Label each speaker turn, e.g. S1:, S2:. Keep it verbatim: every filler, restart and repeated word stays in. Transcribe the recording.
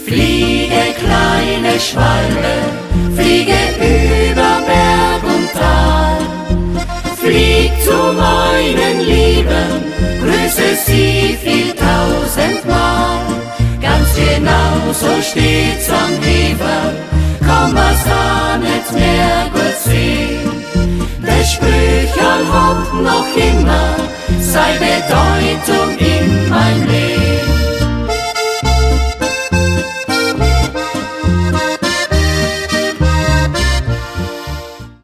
S1: Fliege, kleine Schwalbe, fliege über Berg und Tal. Flieg zu meinen Lieben, grüße sie viel tausendmal. Ganz genau so steht's am Hefer,